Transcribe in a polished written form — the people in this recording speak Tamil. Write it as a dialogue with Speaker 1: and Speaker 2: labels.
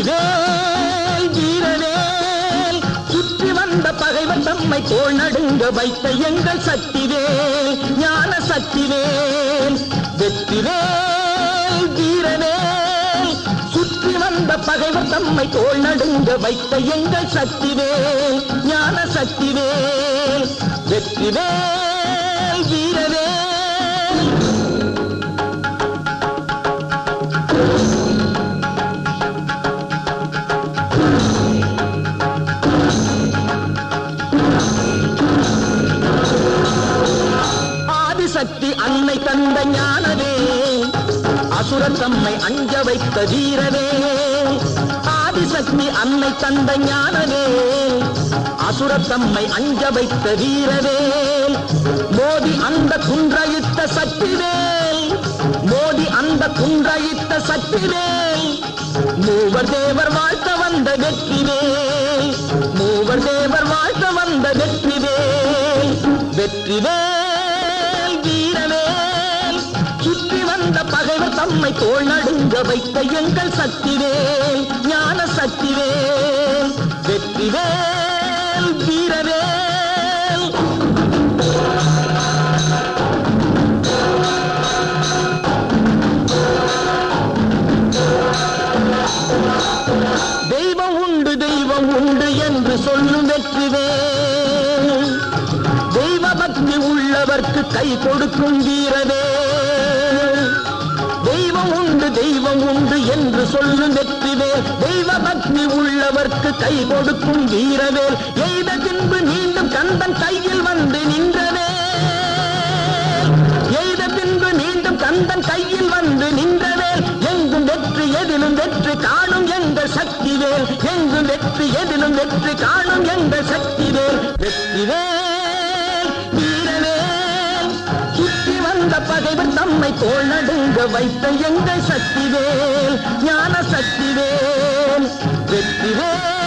Speaker 1: வெற்றிவேல் வீரவேல் சுற்றி வந்த பகைவர் தம்மை தோள் நடுங்க வைத்த எங்கள் சக்திவேல் ஞான சக்திவேல் வெற்றிவேல் வீரவேல் சுற்றி வந்த பகைவர் தம்மை தோள் நடுங்க வைத்த எங்கள் சக்திவேல் ஞான சக்திவேல் வெற்றிவேல் வீரவேல் ஆதிசக்தி அன்னை தந்த ஞானவே அசுரர் தம்மை அஞ்ச வைத்த வீரவே ஆதிசக்தி அன்னை தந்த ஞானவே அசுரர் தம்மை அஞ்ச வைத்த வீரவே மோதி அந்த குன்றையிட்ட சக்திவேல் மோதி அந்த குன்றையிட்ட சக்திவேல் மூவர் தேவர் வாழ்த்த வந்த வெற்றிவேல் மூவர் தேவர் வாழ்த்த வந்த வெற்றிவேல் வெற்றிவேல் வீரவேல் சுற்றி வந்த பகைவர் தம்மை தோள் நடுங்க வைத்த எங்கள் சக்திவேல் ஞான சக்திவேல் வெற்றிவேல் வீரவேல் தெய்வம் உண்டு என்று சொல்லும் வெற்றிவேல் தெய்வ பக்தி உள்ளவர்க்கு கை கொடுக்கும் வீரவேல் தெய்வம் உண்டு என்று சொல்லும் வெற்றிவேல் தெய்வ பக்தி உள்ளவர்க்கு கை கொடுக்கும் வீரவேல் எய்த பின்பு மீண்டும் கந்தன் கையில் வந்து நின்றவேல் எய்த பின்பு மீண்டும் கந்தன் கையில் வந்து நின்றவேல் எங்கும் வெற்றி எதிலும் வெற்றி காணும் எங்கள் சக்திவேல் எங்கும் வெற்றி எதிலும் வெற்றி காணும் எங்கள் சக்திவேல் வெற்றிவேல் வீரவேல் சுற்றி வந்த பகைவர் தம்மை தோள் நடுங்க வைத்த எங்கள் சக்திவேல் ஞான சக்திவேல் வெற்றிவேல்